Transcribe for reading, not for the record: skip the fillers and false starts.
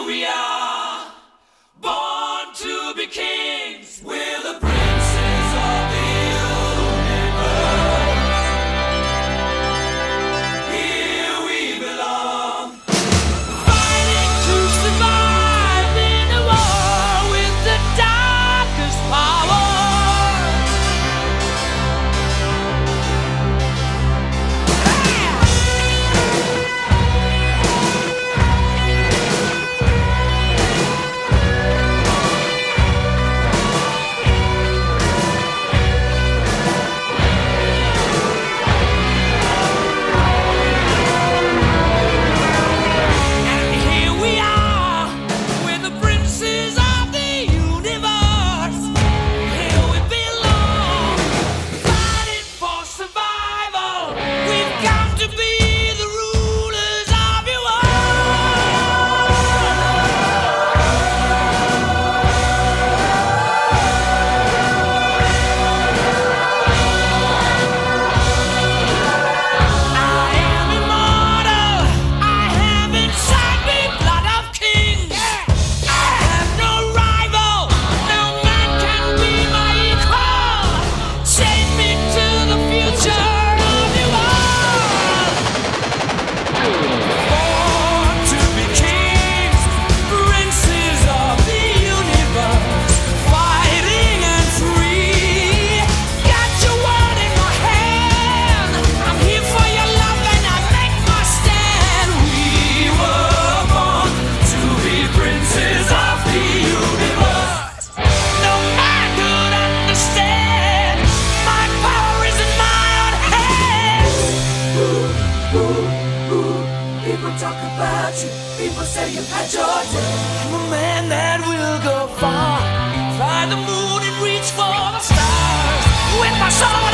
we are, born to be kings. We're the princes of the universe. Here we belong, fighting to survive in a war with the darkest power. People talk about you, people say you've had your day. I'm a man that will go far, fly the moon and reach for the stars with my soul.